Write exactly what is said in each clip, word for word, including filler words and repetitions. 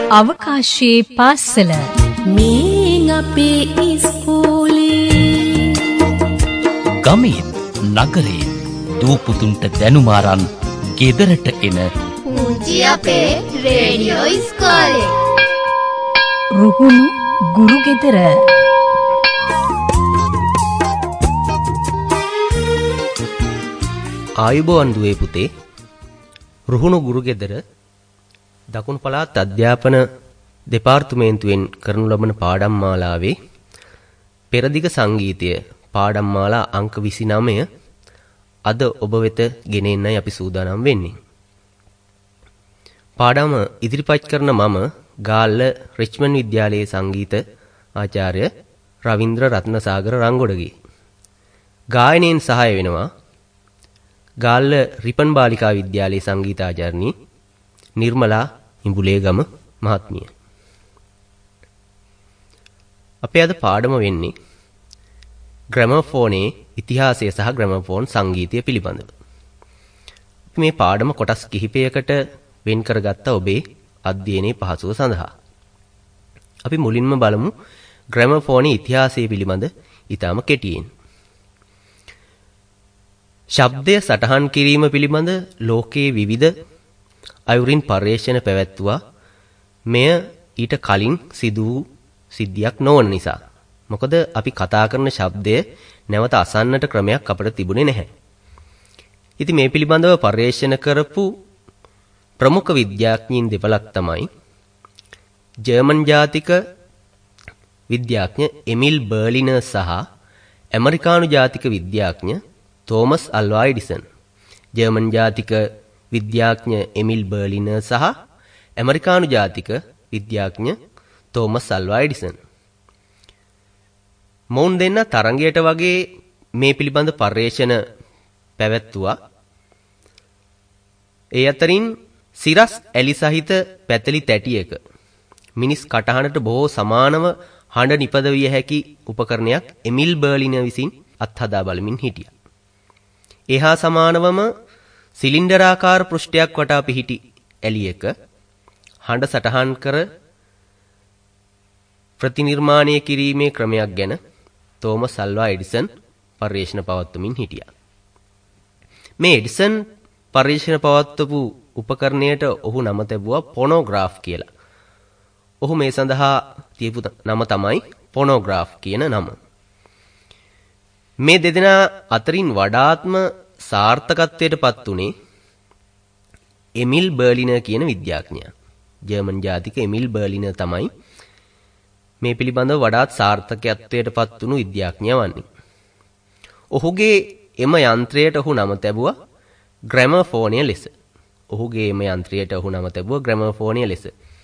අවකාශයේ පාසල මේ අපේ ඉස්කෝලේ ගමේ නගරේ දූපුතුන්ට දැනුම අරන් ගෙදරට එන පුංචි අපේ රේඩියෝ ඉස්කෝලේ රුහුණු ගුරු ගෙදර ආයුබෝවන් දුවේ පුතේ රුහුණු ගුරු ගෙදර දකුණු පළාත් අධ්‍යාපන දෙපාර්තමේන්තුවෙන් කරනු ලබන පාඩම් මාලාවේ පෙරදිග සංගීතය පාඩම් මාලා අංක විසිනමය අද ඔබ වෙත ගෙන එන්නයි අපි සූදානම් වෙන්නේ. පාඩම ඉදිරිපත් කරන මම ගාල්ල රිච්මන්ඩ් විද්‍යාලයේ සංගීත ආචාර්ය රවින්ද්‍ර රත්නසාගර රංගොඩගේ. ගායනයෙන් සහාය වෙනවා ගාල්ල රිපන් බාලිකා විද්‍යාලයේ සංගීතාචාර්යනි නිර්මලා ඉඹුලේගම මහත්මිය. අපේ අද පාඩම වෙන්නේ ග්‍රැමෆෝනේ ඉතිහාසය සහ ග්‍රැමෆෝන් සංගීතය පිළිබඳව. අපි මේ පාඩම කොටස් කිහිපයකට වෙන් කරගත්ත ඔබේ අධ්‍යයනයේ පහසුව සඳහා. අපි මුලින්ම බලමු ග්‍රැමෆෝනේ ඉතිහාසය පිළිබඳ ඊටම කෙටියෙන්. ශබ්දය සටහන් කිරීම පිළිබඳ ලෝකයේ විවිධ අයුරින් පර්යේෂණ පැවැත්වුවා. මෙය ඊට කලින් සිදු වූ සිද්ධියක් නොවන නිසා. මොකද අපි කතා කරන ශබ්දය නැවත අසන්නට ක්‍රමයක් අපිට තිබුණේ නැහැ. ඉතින් මේ පිළිබඳව පර්යේෂණ කරපු ප්‍රමුඛ විද්‍යාඥයින් දෙපළක් තමයි ජර්මන් ජාතික විද්‍යාඥ එමිල් බර්ලිනර් සහ ඇමරිකානු ජාතික විද්‍යාඥ තෝමස් අල්වා එඩිසන්. ජර්මන් ජාතික විද්‍යාඥ එමිල් බර්ලිනර් සහ ඇමරිකානු ජාතික විද්‍යාඥ තෝමස් අල්වා එඩිසන්. මොවුන් දෙන්න තරංගයට වගේ මේ පිළිබඳ පර්යේෂණ පැවැත්වුවා. ඒ අතරින් සිරස් ඇලි සහිත පැතලි තැටියක මිනිස් කටහඬට බොහෝ සමානව හඬ නිපදවිය හැකි උපකරණයක් එමිල් බර්ලිනර් විසින් අත්හදා බලමින් හිටියා. එහා සමානවම සිලින්ඩරාකාර පෘෂ්ඨයක් වටා පිහිටි ඇලියක හඬ සටහන් කර ප්‍රතිනිර්මාණය කිරීමේ ක්‍රමයක් ගැන තෝමස් අල්වා එඩිසන් පර්යේෂණ පවත්වමින් හිටියා. මේ එඩිසන් පර්යේෂණ පවත්වපු උපකරණයට ඔහු නම තැබුවා ෆොනෝග්‍රාෆ් කියලා. ඔහු මේ සඳහා තියපු නම තමයි ෆොනෝග්‍රාෆ් කියන නම. මේ දෙදෙනා අතරින් වඩාත්ම සාර්ථකත්වයට පත් උනේ එමිල් බර්ලිනර් කියන විද්‍යාඥයා. ජර්මන් ජාතික එමිල් බර්ලිනර් තමයි මේ පිළිබඳව වඩාත් සාර්ථකත්වයට පත් වුණු විද්‍යාඥයා වන්නේ. ඔහුගේ එම යන්ත්‍රයට ඔහු නම තැබුවා ග්‍රැමෆෝනය ලෙස. ඔහුගේ එම යන්ත්‍රයට ඔහු නම තැබුවා ග්‍රැමෆෝනය ලෙස.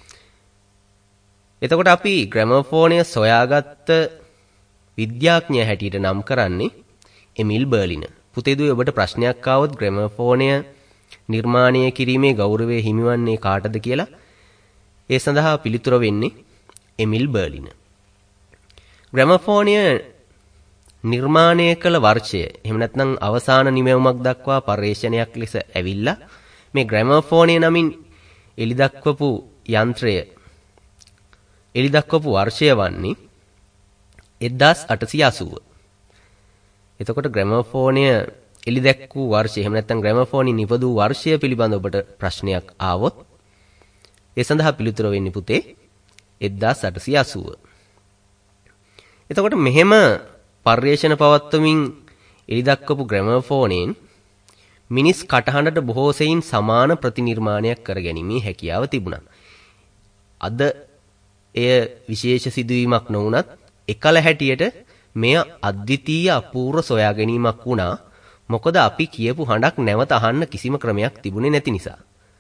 එතකොට අපි ග්‍රැමෆෝනය සොයාගත්ත විද්‍යාඥයා හැටියට නම් කරන්නේ එමිල් බර්ලිනර්. පුතේ දුවේ ඔබට ප්‍රශ්නයක් ආවොත් ග්‍රැමෆෝනය නිර්මාණය කිරීමේ ගෞරවය හිමිවන්නේ කාටද කියලා ඒ සඳහා පිළිතුර වෙන්නේ එමිල් බර්ලිනර්. ග්‍රැමෆෝනය නිර්මාණය කළ වර්ෂය එහෙම නැත්නම් අවසාන නිමැවුමක් දක්වා පර්යේෂණයක් ලෙස ඇවිල්ලා මේ ග්‍රැමෆෝනය නමින් එළිදක්වපු යන්ත්‍රය එළිදක්වපු වර්ෂය වන්නේ එක්දාස් අටසිය අසූව. එතකොට ග්‍රැමෆෝනය එළිදැක්වූ වර්ෂය එහෙම නැත්නම් ග්‍රැමෆෝනි නිපදවූ වර්ෂය පිළිබඳ ඔබට ප්‍රශ්නයක් ආවොත් ඒ සඳහා පිළිතුර වෙන්නේ පුතේ එක්දාස් අටසිය අසූව. එතකොට මෙහෙම පර්යේෂණ පවත්වමින් එළිදක්වපු ග්‍රැමෆෝනයෙන් මිනිස් කටහඬට බොහෝ සෙයින් සමාන ප්‍රතිනිර්මාණයක් කරගැනීමේ හැකියාව තිබුණා. අද එය විශේෂ සිදුවීමක් නොවුනත් එකල හැටියට මෙය අද්විතීය අපූර්ව සොයා ගැනීමක් වුණා. මොකද අපි කියපු හඬක් නැවත අහන්න කිසිම ක්‍රමයක් තිබුණේ නැති නිසා.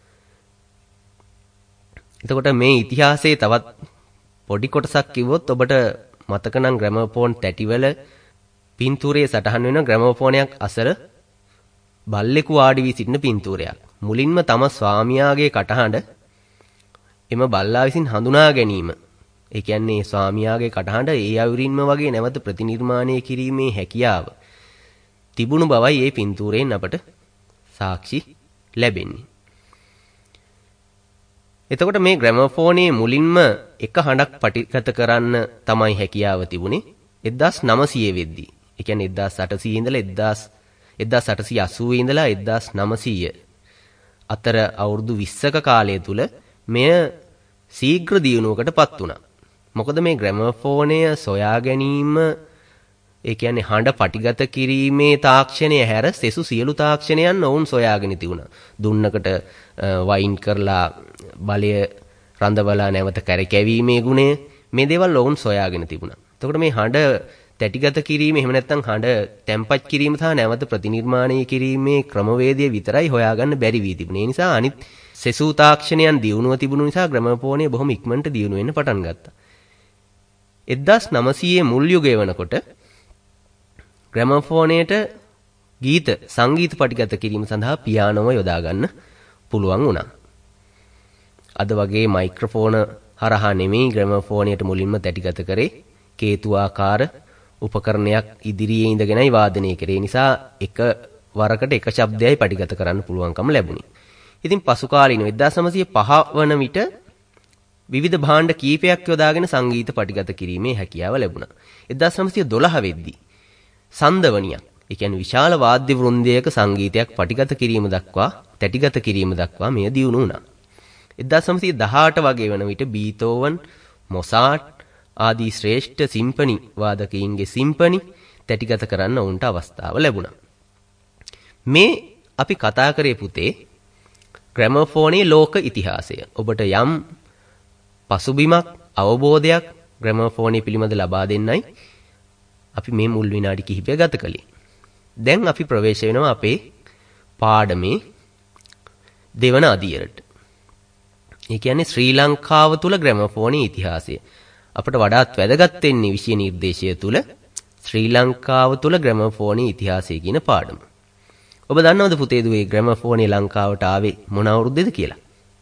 එතකොට මේ ඉතිහාසයේ තවත් පොඩි කොටසක් කිව්වොත් ඔබට මතක නම් ග්‍රැමෆෝන් තැටිවල පින්තූරයේ සටහන් වෙන ග්‍රැමෆෝනයක් අසල බල්ලෙකු වාඩි වී සිටින පින්තූරයක්. මුලින්ම තම ස්වාමියාගේ කටහඬ එම බල්ලා විසින් හඳුනා ගැනීම. ඒ කියන්නේ ස්වාමියාගේ කටහඬ ඒ අයුරින්ම වගේ නැවත ප්‍රතිනිර්මාණය කිරීමේ හැකියාව තිබුණු බවයි මේ පින්තූරයෙන් අපට සාක්ෂි ලැබෙන්නේ. එතකොට මේ ග්‍රැමෆෝනයේ මුලින්ම එක හඬක් පටිගත කරන්න තමයි හැකියාව තිබුණේ එක්දාස් නවසිය වෙද්දී. ඒ කියන්නේ එක්දාස් අටසිය ඉඳලා එක්දාස් අටසිය අසූ ඉඳලා එක්දාස් නවසිය අතර අවුරුදු විස්සක කාලය තුල මෙය ශීඝ්‍ර දියුණුවකටපත් වුණා. මොකද මේ ග්‍රැමෆෝනය සොයා ගැනීම ඒ කියන්නේ හඬ පටිගත කිරීමේ තාක්ෂණය හැර සෙසු සියලු තාක්ෂණයන් ඔවුන් සොයාගෙන තිබුණා. දුන්නකට වයින් කරලා බලය රඳවලා නැවත කැරකැවීමේ ගුණය මේ දේවල් ඔවුන් සොයාගෙන තිබුණා. එතකොට මේ හඬ තැටිගත කිරීම එහෙම නැත්නම් හඬ තැම්පත් කිරීම සහ නැවත ප්‍රතිනිර්මාණය කිරීමේ ක්‍රමවේදය විතරයි හොයාගන්න බැරි වී තිබුණේ. ඒ නිසා අනිත් සෙසු තාක්ෂණයන් දියුණුව තිබුණු නිසා ග්‍රැමෆෝනය බොහොම ඉක්මනට දියුණු වෙන්න පටන් ගත්තා. එක්දාස් නවසිය මුල් යුගය වෙනකොට ග්‍රැමෆෝනයට ගීත සංගීත පටිගත කිරීම සඳහා පියානෝව යොදා ගන්න පුළුවන් වුණා. අද වගේ මයික්‍රොෆෝන හරහා නෙමෙයි ග්‍රැමෆෝනයට මුලින්ම තැටිගත කරේ කේතුආකාර උපකරණයක් ඉදිරියේ ඉඳගෙනයි වාදනය කරේ. නිසා එක වරකට එක ශබ්දයයි පටිගත කරන්න පුළුවන්කම ලැබුණේ. ඉතින් පසු කාලීනව එක්දාස් නවසිය පහ වන විට විවිධ භාණ්ඩ කීපයක් යොදාගෙන සංගීත පටිගත කිරීමේ හැකියාව ලැබුණා. එක්දාස් නවසිය දොළහ වෙද්දී සන්දවනියක්, ඒ කියන්නේ විශාල වාද්‍ය වෘන්දයක සංගීතයක් පටිගත කිරීම දක්වා, තැටිගත කිරීම දක්වා මෙය දියුණු වුණා. එක්දාස් නවසිය දහඅට වගේ වන විට බීතෝවන්, මොසාට් ආදී ශ්‍රේෂ්ඨ සිම්පනි වාදකයින්ගේ සිම්පනි තැටිගත කරන්න උන්ට අවස්ථාව ලැබුණා. මේ අපි කතා කරේ පුතේ ග්‍රැමෆෝනයේ ලෝක ඉතිහාසය. ඔබට යම් පසුබිමක් අවබෝධයක් ග්‍රැමෆෝනය පිළිබඳ ලබා දෙන්නයි අපි මේ මුල් විනාඩි කිහිපය ගත කළේ. දැන් අපි ප්‍රවේශ වෙනවා අපේ පාඩමේ දෙවන අදියරට. ඒ කියන්නේ ශ්‍රී ලංකාව තුල ග්‍රැමෆෝනයේ ඉතිහාසය. අපට වඩාත් වැදගත් වෙන්නේ විෂය නිර්දේශය තුල ශ්‍රී ලංකාව තුල ග්‍රැමෆෝනයේ ඉතිහාසය කියන පාඩම. ඔබ දන්නවද පුතේ දුවේ ග්‍රැමෆෝනය ලංකාවට ආවේ මොන අවුරුද්දේද කියලා?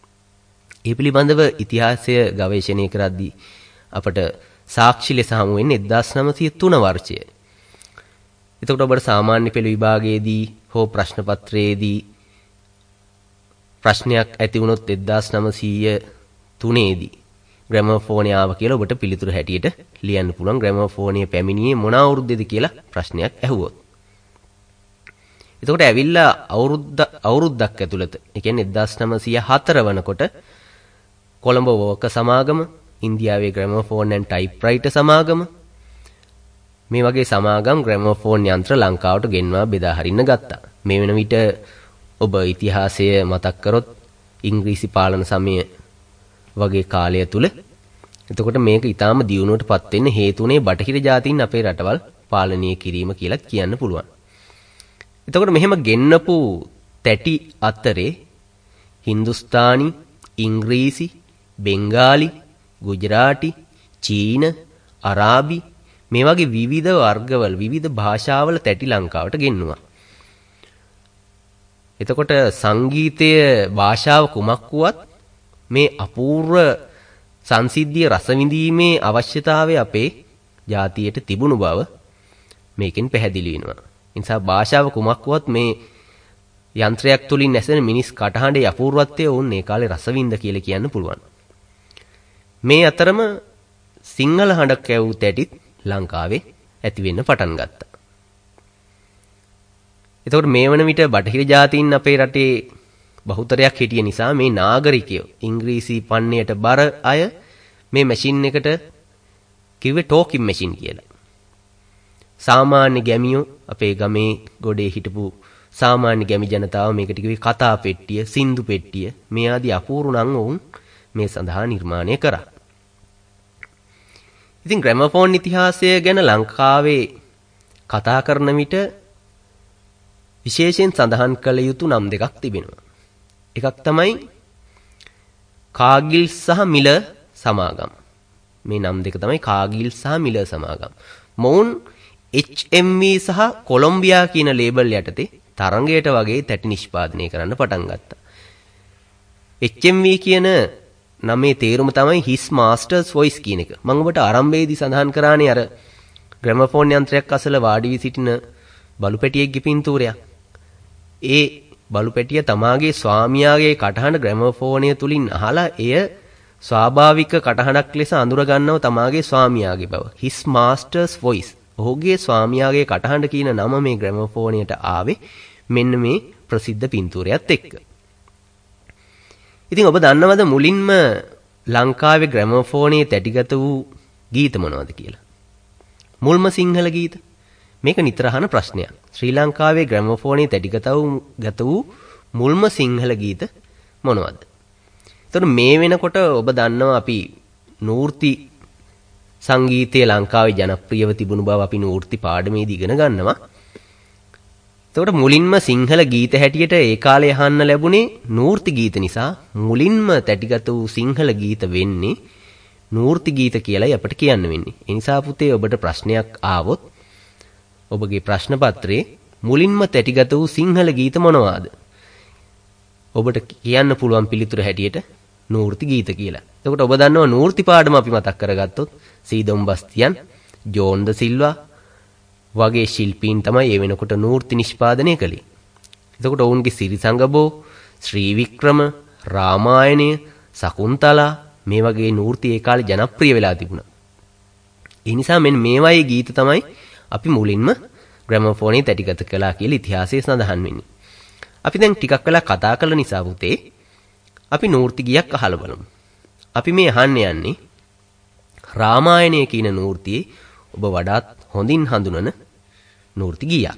ඒ පිළිබඳව ඉතිහාසය ගවේෂණය කරද්දී අපට සාක්ෂි ලෙස හමු වෙන්නේ එක්දාස් නවසිය තුන වර්ෂය. එතකොට ඔබට සාමාන්‍ය පෙළ විභාගයේදී හෝ ප්‍රශ්න පත්‍රයේදී ප්‍රශ්නයක් ඇති වුණොත් එක්දාස් නවසිය තුනේදී ග්‍රැමෆෝනය ආව කියලා ඔබට පිළිතුරු හැටියට ලියන්න පුළුවන්. ග්‍රැමෆෝනය පැමිණියේ මොන අවුරුද්දේද කියලා ප්‍රශ්නයක් ඇහුවොත්. එතකොට ඇවිල්ලා අවුරුද්ද අවුරුද්දක් ඇතුළත, ඒ කියන්නේ එක්දාස් නවසිය හතර වනකොට කොළඹ වෝක සමාගම, ඉන්දියාවේ ග්‍රැමෆෝන් ඇන්ඩ් ටයිප්රයිටර් සමාගම මේ වගේ සමාගම් ග්‍රැමෆෝන් යන්ත්‍ර ලංකාවට ගෙන්වා බෙදා හරින්න ගත්තා. මේ වෙන විට ඔබ ඉතිහාසය මතක් කරොත් ඉංග්‍රීසි පාලන සමය වගේ කාලය තුල එතකොට මේක ඊටාම දියුණුවටපත් වෙන්න හේතුනේ බටහිර ජාතීන් අපේ රටවල් පාලනය කිරීම කියලා කියන්න පුළුවන්. එතකොට මෙහෙම ගෙන්නපු තැටි අතරේ හින්දුස්තානි, ඉංග්‍රීසි, බෙන්ගාලි, ගුජරාටි, චීන, අරාබි මේ වගේ විවිධ වර්ගවල විවිධ භාෂාවල තැටි ලංකාවට ගෙන්නුවා. එතකොට සංගීතයේ භාෂාව කුමක් වුවත් මේ අපූර්ව සංසිද්ධිය රස විඳීමේ අවශ්‍යතාවය අපේ ජාතියට තිබුණු බව මේකෙන් පැහැදිලි වෙනවා. ඒ නිසා භාෂාව කුමක් වුවත් මේ යන්ත්‍රයක් තුලින් ඇසෙන මිනිස් කටහඬේ අපූර්වත්වය වුන් ඒ කාලේ රස විඳ කියලා කියන්න පුළුවන්. මේ අතරම සිංහල හඬක් ඇවූ තැටිත් ලංකාවේ ඇති වෙන්න පටන් ගත්තා. එතකොට මේ වන විට බටහිර ජාතීන් අපේ රටේ බහුතරයක් හිටිය නිසා මේ නාගරිකයෝ ඉංග්‍රීසි පන්නයට බර අය මේ මැෂින් එකට කිව්වේ ටෝකින් මැෂින් කියලා. සාමාන්‍ය ගැමියෝ අපේ ගමේ ගොඩේ හිටපු සාමාන්‍ය ගැමි ජනතාව මේකට කිව්වේ කතා පෙට්ටිය, සින්දු පෙට්ටිය මේ ආදී අපූර්ව නම් වුන් මේ සඳහා නිර්මාණය කරා. ඉතින් ග්‍රැමෆෝන් ඉතිහාසය ගැන ලංකාවේ කතා කරන විට විශේෂයෙන් සඳහන් කළ යුතු නම් දෙකක් තිබෙනවා. එකක් තමයි කාගිල් සහ මිල සමාගම්. මේ නම් දෙක තමයි කාගිල් සහ මිල සමාගම්. මොවුන් එච් එම් වී සහ කොලොම්බියා කියන ලේබල් යටතේ තරංගයට වගේ තැටි නිෂ්පාදනය කරන්න පටන් ගත්තා. එච් එම් වී කියන නමේ තේරුම තමයි His Master's Voice කියන එක. මම ඔබට ආරම්භයේදී සඳහන් කරානේ අර ග්‍රැමෆෝන් යන්ත්‍රයක් අසල වාඩි වී සිටින බලු පැටියෙක්ගේ පින්තූරයක්. ඒ බලු පැටිය තමාගේ ස්වාමියාගේ කටහඬ ග්‍රැමෆෝනය තුලින් අහලා එය ස්වාභාවික කටහඬක් ලෙස අඳුර ගන්නව තමාගේ ස්වාමියාගේ බව. his master's voice. ඔහුගේ ස්වාමියාගේ කටහඬ කියන නම මේ ග්‍රැමෆෝනයට ආවේ මෙන්න මේ ප්‍රසිද්ධ පින්තූරයත් එක්ක. ඉතින් ඔබ දන්නවද මුලින්ම ලංකාවේ ග්‍රැමෆෝනයේ තැටිගත වූ ගීත මොනවද කියලා? මුල්ම සිංහල ගීත. මේක නිතර අහන ප්‍රශ්නයක්. ශ්‍රී ලංකාවේ ග්‍රැමෆෝනයේ තැටිගත වූ ගත වූ මුල්ම සිංහල ගීත මොනවද? එතකොට මේ වෙනකොට ඔබ දන්නවා අපි නූර්ති සංගීතයේ ලංකාවේ ජනප්‍රියව තිබුණු බව අපි නූර්ති පාඩමේදී ඉගෙන ගන්නවා. එතකොට මුලින්ම සිංහල ගීත හැටියට ඒ කාලේ අහන්න ලැබුණේ නූර්ති ගීත නිසා මුලින්ම තැටිගත වූ සිංහල ගීත වෙන්නේ නූර්ති ගීත කියලායි අපිට කියන්න වෙන්නේ. ඒ නිසා පුතේ ඔබට ප්‍රශ්නයක් ආවොත් ඔබගේ ප්‍රශ්න පත්‍රයේ මුලින්ම තැටිගත වූ සිංහල ගීත මොනවාද? ඔබට කියන්න පුළුවන් පිළිතුර හැටියට නූර්ති ගීත කියලා. එතකොට ඔබ දන්නවා නූර්ති පාඩම අපි මතක් කරගත්තොත් සීදොම් බස්තියන්, ජෝන් ද සිල්වා වගේ ශිල්පීන් තමයි ඒ වෙනකොට නූර්ති නිෂ්පාදනය කළේ. එතකොට ඔවුන්ගේ සිරිසංගබෝ, ශ්‍රී වික්‍රම, රාමායනය, සකුන්තලා මේ වගේ නූර්ති ඒ කාලේ ජනප්‍රිය වෙලා තිබුණා. ඒ නිසා මෙන්න මේ වගේ ගීත තමයි අපි මුලින්ම ග්‍රැමෆෝනයේ තැටිගත කළා කියලා ඉතිහාසයේ සඳහන් වෙන්නේ. අපි දැන් ටිකක් වෙලා කතා කළ නිසා පුතේ අපි නූර්ති ගීයක් අහලා බලමු. අපි මේ අහන්න යන්නේ රාමායනය කියන නූර්තියේ ඔබ වඩාත් හොඳින් හඳුනන නූර්ති ගීයක්.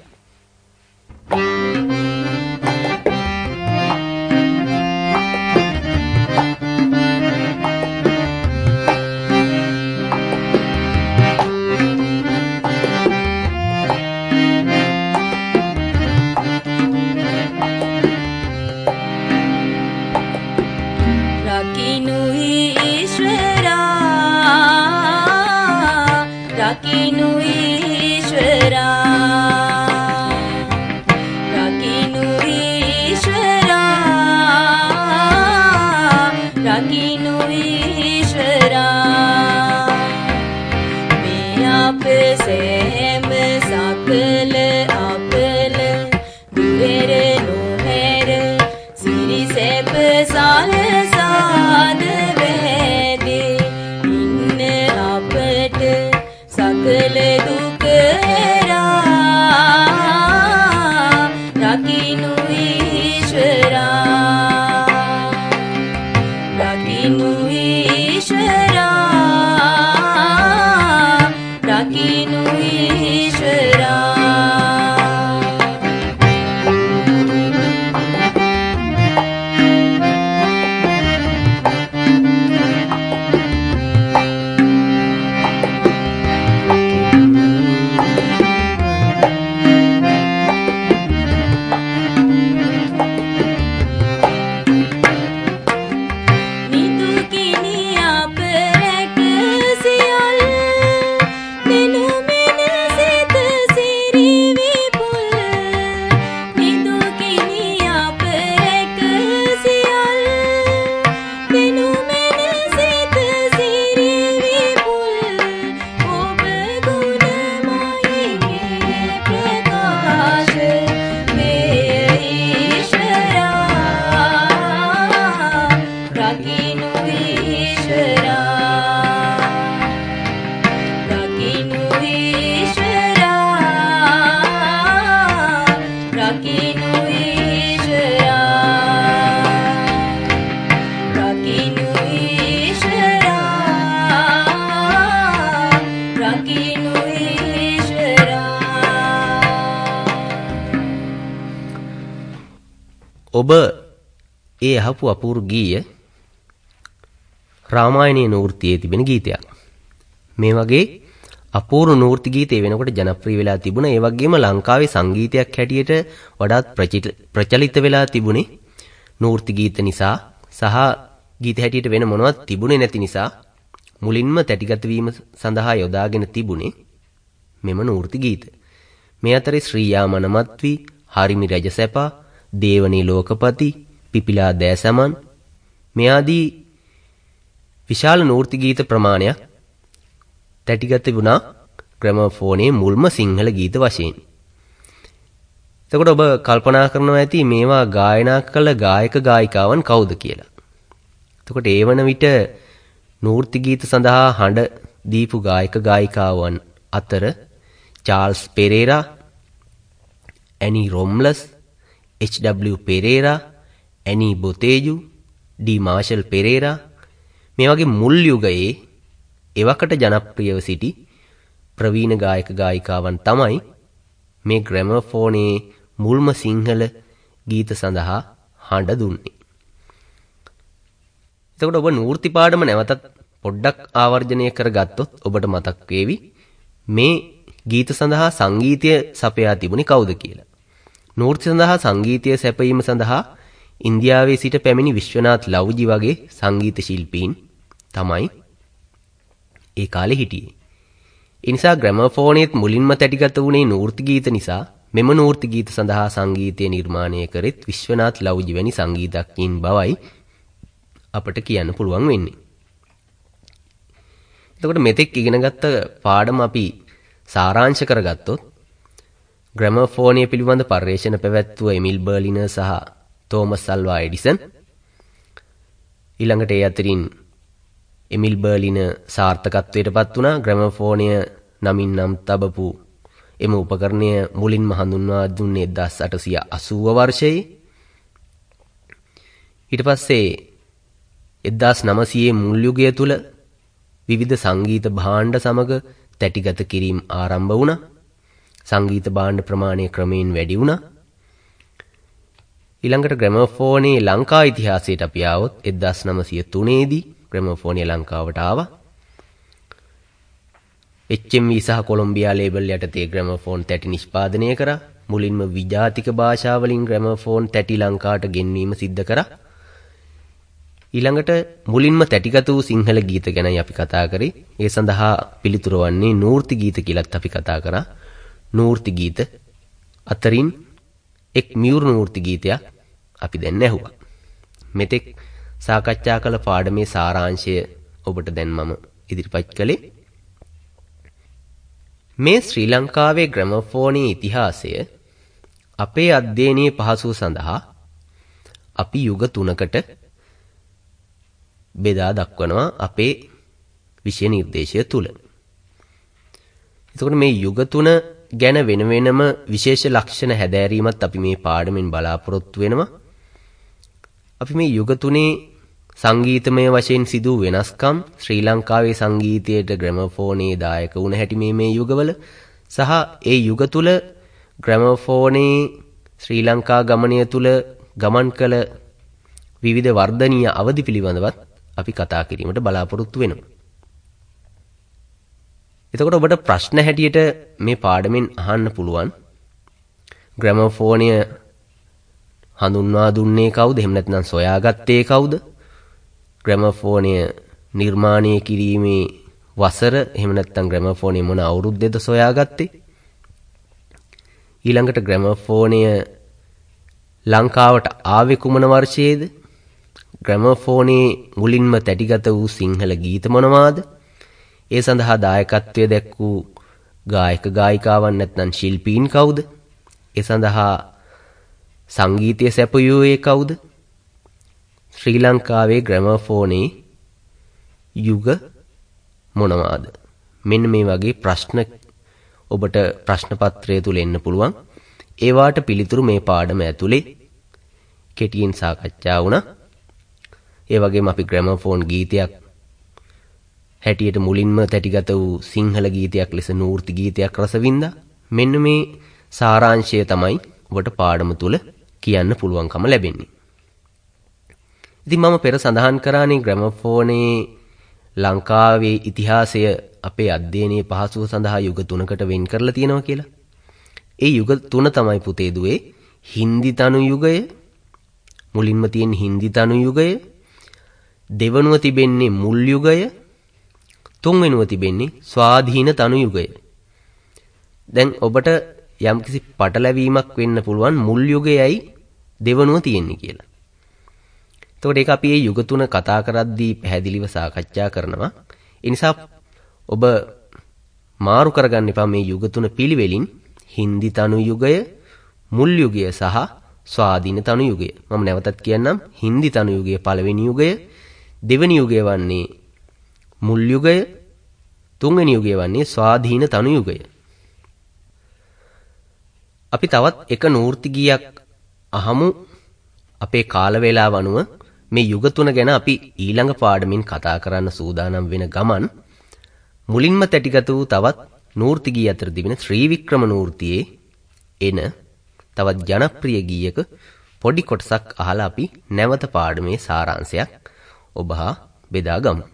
ඔබ ඒ අහපු අපූර්ව ගීය රාමායනයේ නූර්තියේ තිබෙන ගීතයක්. මේ වගේ අපූර්ව නූර්ති ගීත වෙනකොට ජනප්‍රිය වෙලා තිබුණා. ඒ වගේම ලංකාවේ සංගීතයක් හැටියට වඩාත් ප්‍රචලිත වෙලා තිබුණේ නූර්ති ගීත නිසා සහ ගීත හැටියට වෙන මොනවත් තිබුණේ නැති නිසා මුලින්ම තැටිගත වීම සඳහා යොදාගෙන තිබුණේ මෙම නූර්ති ගීත. මේ අතරේ ශ්‍රීයා මනමත්වි, හරිමි රජසැපා, දේවනී ලෝකපති, පිපිලා දෑසමන් මේ ආදී විශාල නූර්ති ගීත ප්‍රමාණයක් තැටිගත වුණා ග්‍රැමෆෝනයේ මුල්ම සිංහල ගීත වශයෙන්. එතකොට ඔබ කල්පනා කරනවා ඇති මේවා ගායනා කළ ගායක ගායිකාවන් කවුද කියලා. එතකොට ඒ වන විට නූර්ති ගීත සඳහා හඬ දීපු ගායක ගායිකාවන් අතර Charles Perera, Annie Romlus, H W Perera, Annie Botheju, D Marshall Perera මේ වගේ මුල් යුගයේ එවකට ජනප්‍රියව සිටි ප්‍රවීණ ගායක ගායිකාවන් තමයි මේ ග්‍රැමෆෝනයේ මුල්ම සිංහල ගීත සඳහා හඬ දුන්නේ. එතකොට ඔබ නූර්ති පාඩම නැවතත් පොඩ්ඩක් ආවර්ජනය කරගත්තොත් ඔබට මතක් වේවි මේ ගීත සඳහා සංගීතය සපයා තිබුණේ කවුද කියලා. නූර්ති සඳහා සංගීතය සැපයීම සඳහා ඉන්දියාවේ සිට පැමිණි විශ්වනාත් ලව්ජි වගේ සංගීත ශිල්පීන් තමයි ඒ කාලේ හිටියේ. ඒ නිසා ග්‍රැමෆෝනයේත් මුලින්ම තැටිගත වුණේ නූර්ති ගීත නිසා මෙම නූර්ති ගීත සඳහා සංගීතය නිර්මාණය කරෙත් විශ්වනාත් ලව්ජි වැනි සංගීතඥයින් බවයි අපට කියන්න පුළුවන් වෙන්නේ. එතකොට මෙතෙක් ඉගෙනගත්ත පාඩම අපි සාරාංශ කරගත්තොත් ග්‍රැමෆෝනය පිළිබඳ පර්යේෂණ පැවැත්වුව එමිල් බර්ලිනර් සහ තෝමස් අල්වා එඩිසන්. ඊළඟට ඒ අතරින් එමිල් බර්ලිනර් සාර්ථකත්වයට පත් වුණා. ග්‍රැමෆෝනය නමින් නම් තබපු එම උපකරණය මුලින්ම හඳුන්වා දුන්නේ එක්දාස් අටසිය අසූව වර්ෂයේ. ඊට පස්සේ එක්දාස් නවසිය මුල් යුගය තුල විවිධ සංගීත භාණ්ඩ සමග තැටිගත කිරීම ආරම්භ වුණා. සංගීත භාණ්ඩ ප්‍රමාණය ක්‍රමයෙන් වැඩි වුණා. ඊළඟට ග්‍රැමෆෝනයේ ලංකා ඉතිහාසයට අපි ආවොත් එක්දාස් නවසිය තුනේ දී ග්‍රැමෆෝනය ලංකාවට ආවා. එච් එම් වී සහ කොලොම්බියා ලේබල් යටතේ ග්‍රැමෆෝන් තැටි නිෂ්පාදනය කරා. මුලින්ම විජාතික භාෂාවලින් ග්‍රැමෆෝන් තැටි ලංකාවට ගෙන්වීම සිද්ධ කරා. ඊළඟට මුලින්ම තැටිගත වූ සිංහල ගීත ගැනයි අපි කතා කරේ. ඒ සඳහා පිළිතුර වන්නේ නූර්ති ගීත කියලාත් අපි කතා කරා. නූර්ති ගීත අතරින් එක් මියුරු නූර්ති ගීතයක් අපි දැන් ඇහුවා. මෙතෙක් සාකච්ඡා කළ පාඩමේ සාරාංශය ඔබට දැන් මම ඉදිරිපත් කළේ. මේ ශ්‍රී ලංකාවේ ග්‍රැමෆෝනයේ ඉතිහාසය අපේ අධ්‍යයනයේ පහසුව සඳහා අපි යුග තුනකට බෙදා දක්වනවා අපේ විෂය නිර්දේශය තුල. එතකොට මේ යුග තුන ගැන වෙන වෙනම විශේෂ ලක්ෂණ හැදෑරීමත් අපි මේ පාඩමෙන් බලාපොරොත්තු වෙනවා. අපි මේ යුග තුනේ සංගීතමය වශයෙන් සිදු වෙනස්කම්, ශ්‍රී ලංකාවේ සංගීතයට ග්‍රැමෆෝනයේ දායක වුණ හැටි මේ මේ යුගවල සහ ඒ යුග තුල ග්‍රැමෆෝනයේ ශ්‍රී ලංකා ගමනය තුල ගමන් කළ විවිධ වර්ධනීය අවධි පිළිබඳවත් අපි කතා කිරීමට බලාපොරොත්තු වෙනවා. එතකොට ඔබට ප්‍රශ්න හැටියට මේ පාඩමෙන් අහන්න පුළුවන් ග්‍රැමෆෝනය හඳුන්වා දුන්නේ කවුද? එහෙම නැත්නම් සොයාගත්තේ කවුද? ග්‍රැමෆෝනය නිර්මාණය කිරීමේ වසර එහෙම නැත්නම් ග්‍රැමෆෝනය මොන අවුරුද්දේද සොයාගත්තේ? ඊළඟට ග්‍රැමෆෝනය ලංකාවට ආවේ කුමන වර්ෂයේද? ග්‍රැමෆෝනයේ මුලින්ම තැටිගත වූ සිංහල ගීත මොනවාද? ඒ සඳහා දායකත්වය දැක් වූ ගායක ගායිකාවන් නැත්නම් ශිල්පීන් කවුද? ඒ සඳහා සංගීතය සැපයුවේ කවුද? ශ්‍රී ලංකාවේ ග්‍රැමෆෝනයේ යුග මොනවාද? මෙන්න මේ වගේ ප්‍රශ්න ඔබට ප්‍රශ්න පත්‍රය තුල එන්න පුළුවන්. ඒවාට පිළිතුරු මේ පාඩම ඇතුලේ කෙටියෙන් සාකච්ඡා වුණා. ඒ වගේම අපි ග්‍රැමෆෝන් ගීතයක් හැටියට මුලින්ම තැටිගත වූ සිංහල ගීතයක් ලෙස නූර්ති ගීතයක් රසවින්දා. මෙන්න මේ සාරාංශය තමයි ඔබට පාඩම තුල කියන්න පුළුවන්කම ලැබෙන්නේ. ඉතින් මම පෙර සඳහන් කරානේ ග්‍රැමෆෝනයේ ලංකාවේ ඉතිහාසය අපේ අධ්‍යයනයේ පහසුව සඳහා යුග තුනකට වෙන් කරලා තියෙනවා කියලා. ඒ යුග තුන තමයි පුතේ දුවේ හින්දි තනු යුගය, මුලින්ම තියෙන හින්දි තනු යුගය, දෙවනුව තිබෙන්නේ මුල් යුගය, තුන්වෙනුව තිබෙන්නේ ස්වාධීන තනු යුගය. දැන් ඔබට යම්කිසි පටලැවීමක් වෙන්න පුළුවන් මුල් යුගයයි දෙවනුව තියෙන්නේ කියලා. එතකොට ඒක අපි මේ යුග තුන කතා කරද්දී පැහැදිලිව සාකච්ඡා කරනවා. ඒ නිසා ඔබ මාරු කරගන්න එපා මේ යුග තුන පිළිවෙලින් හින්දි තනු යුගය, මුල් යුගය සහ ස්වාධීන තනු යුගය. මම නැවතත් කියන්නම්. හින්දි තනු යුගයේ පළවෙනි යුගය, දෙවෙනි යුගය වන්නේ මුල් යුගය, තුන්වෙනි යුගය වන්නේ ස්වාධීන තනු යුගය. අපි තවත් එක නූර්ති ගීයක් අහමු. අපේ කාල වේලාව අනුව මේ යුග තුන ගැන අපි ඊළඟ පාඩමින් කතා කරන්න සූදානම් වෙන ගමන් මුලින්ම තැටිගත වූ තවත් නූර්ති ගී අතර තිබෙන ශ්‍රී වික්‍රම නූර්තියේ එන තවත් ජනප්‍රිය ගීයක පොඩි කොටසක් අහලා අපි නැවත පාඩමේ සාරාංශයක් ඔබ හා බෙදා ගමු.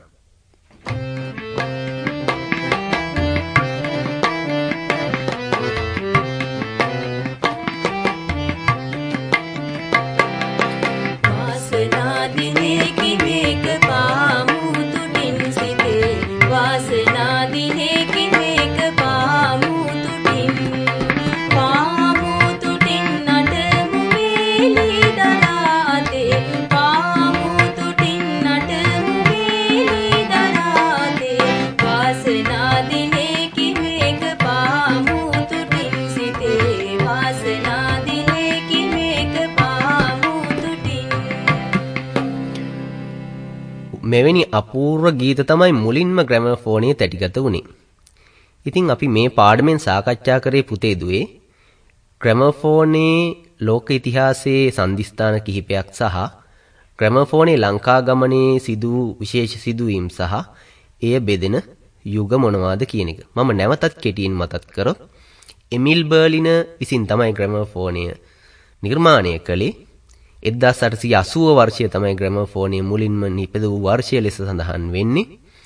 මෙවැනි අපූර්ව ගීත තමයි මුලින්ම ග්‍රැමෆෝනයේ තැටිගත වුණේ. ඉතින් අපි මේ පාඩමෙන් සාකච්ඡා කරේ පුතේ දුවේ ග්‍රැමෆෝනයේ ලෝක ඉතිහාසයේ සන්ධිස්ථාන කිහිපයක් සහ ග්‍රැමෆෝනයේ ලංකා ගමනේ සිදු විශේෂ සිදුවීම් සහ එය බෙදෙන යුග මොනවාද කියන එක. මම නැවතත් කෙටියෙන් මතක් කරොත් එමිල් බර්ලින විසින් තමයි ග්‍රැමෆෝනය නිර්මාණය කළේ. එක්දාස් අටසිය අසූව වර්ෂය තමයි ග්‍රැමෆෝනයේ මුලින්ම නිපද වූ වර්ෂය ලෙස සඳහන් වෙන්නේ.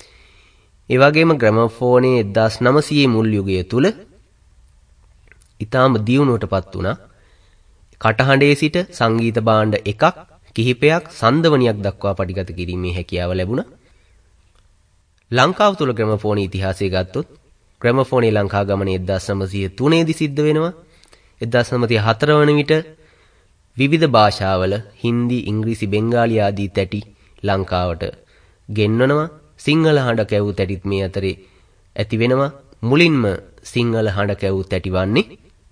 ඒ වගේම ග්‍රැමෆෝනයේ එක්දාස් නවසිය මුල් යුගය තුල ඊටාම දියුණුවටපත් වුණා. කටහඬේ සිට සංගීත භාණ්ඩ එකක් කිහිපයක් සන්දවණියක් දක්වා පටිගත කිරීමේ හැකියාව ලැබුණා. ලංකාව තුල ග්‍රැමෆෝනයේ ඉතිහාසය ගත්තොත් ග්‍රැමෆෝනයේ ලංකා ගමනේ එක්දාස් නවසිය තුනේ දී සිද්ධ වෙනවා. එක්දාස් නවසිය හතර වන විට විවිධ භාෂාවල හින්දි, ඉංග්‍රීසි, බෙන්ගාලි ආදී තැටි ලංකාවට ගෙන්වනවා. සිංහල හඬ කැවූ තැටිත් මේ අතරේ ඇති වෙනවා. මුලින්ම සිංහල හඬ කැවූ තැටි වන්නේ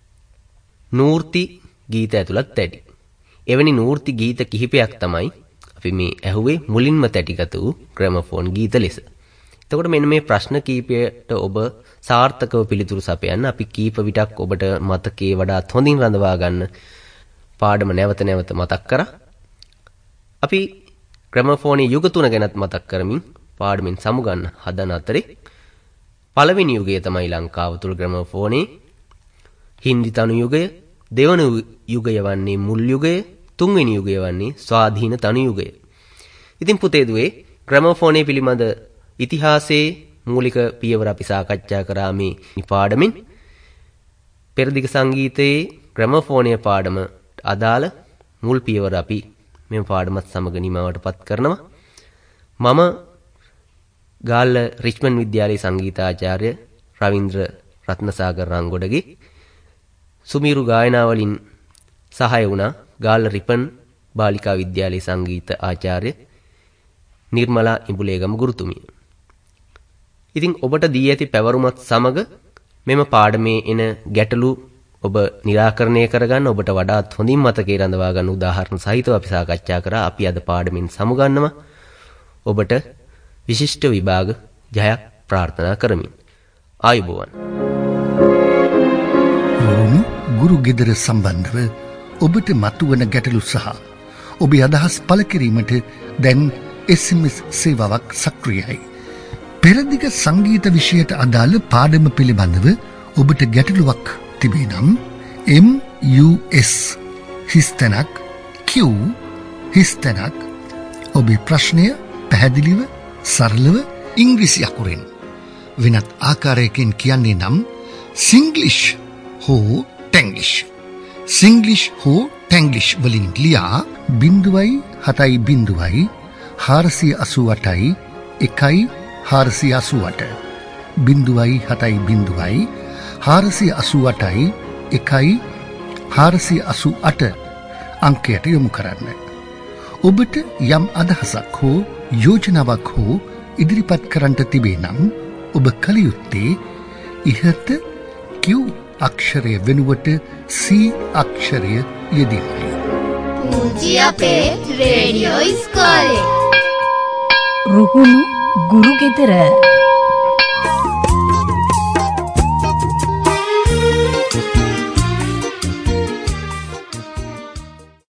නූර්ති ගීත ඇතුළත් තැටි. එවැනි නූර්ති ගීත කිහිපයක් තමයි අපි මේ ඇහුවේ මුලින්ම තැටිගත වූ ග්‍රැමෆෝන් ගීත ලෙස. එතකොට මෙන්න මේ ප්‍රශ්න කීපයට ඔබ සාර්ථකව පිළිතුරු සපයන්න අපි කීප විටක් ඔබට මතකයේ වඩාත් හොඳින් රඳවා ගන්න පාඩම නැවත නැවත මතක් කරා. අපි ග්‍රැමෆෝනයේ යුග තුන ගැනත් මතක් කරමින් පාඩමින් සමුගන්න හදන අතරේ පළවෙනි යුගය තමයි ලංකාව තුල ග්‍රැමෆෝනයේ හින්දි තනු යුගය, දෙවන යුගය වන්නේ මුල් යුගය, තුන්වෙනි යුගය වන්නේ ස්වාධීන තනු යුගය. ඉතින් පුතේ දුවේ ග්‍රැමෆෝනයේ පිළිබඳ ඉතිහාසයේ මූලික පියවර අපි සාකච්ඡා කරා මේ පාඩමින්. පෙරදිග සංගීතයේ ග්‍රැමෆෝනයේ පාඩම අදාළ මුල් පියවර අපි මේ පාඩමත් සමග නිමවටපත් කරනවා. මම ගාල්ල රිච්මන්ඩ් විද්‍යාලයේ සංගීතාචාර්ය රවීන්ද්‍ර රත්නසාගර රංගොඩගේ සුමීරු ගායනා වලින් සහාය වුණා ගාල්ල රිපන් බාලිකා විද්‍යාලයේ සංගීත ආචාර්ය නිර්මලා ඉඹුලේගම ගුරුතුමිය. ඉතින් ඔබට දී ඇති පැවරුමත් සමග මෙම පාඩමේ එන ගැටලු ඔබ निराකරණය කරගන්න ඔබට වඩාත් හොඳින් මතකයේ රඳවා ගන්න උදාහරණ සහිතව අපි සාකච්ඡා කරා. අපි අද පාඩමින් සමුගන්නවා. ඔබට විශිෂ්ට විභාග ජයක් ප්‍රාර්ථනා කරමින් ආයුබෝවන්. රුණු ගුරු ගෙදර සම්බන්ධව ඔබට මතුවන ගැටලු සහ ඔබේ අදහස් පළ කිරීමට දැන් එස් එම් එස් සේවාවක් සක්‍රියයි. පෙරදිග සංගීත විෂයට අදාළ පාඩම පිළිබඳව ඔබට ගැටලුවක් තිබේ නම් එම් යූ එස් හිස්තැනක් Q හිස්තැනක් ඔබේ ප්‍රශ්නය පැහැදිලිව සරලව ඉංග්‍රීසි අකුරෙන් වෙනත් ආකාරයකින් කියන්නේ නම් සිංග්ලිෂ් හෝ ටැන්ග්ලිෂ් සිංග්ලිෂ් හෝ ටැන්ග්ලිෂ් වලින් ලියා බිංදුවයි හතයි බිංදුවයි හාරසිය අසූ අටයි එකයි හාරසිය අසූ අට බිංදුවයි හතයි බිංදුවයි හාරසිය අසූ අටයි එකයි හාරසිය අසූ අට අංකයට යොමු කරන්න. ඔබට යම් අදහසක් හෝ යෝජනාවක් හෝ ඉදිරිපත් කරන්නට තිබේ නම් ඔබ කල යුත්තේ ඉහත Q අක්ෂරය වෙනුවට සී අක්ෂරය යෙදීමයි. පුංචි අපේ රේඩියෝ ඉස්කෝලේ. රුහුණු ගුරු ගෙදර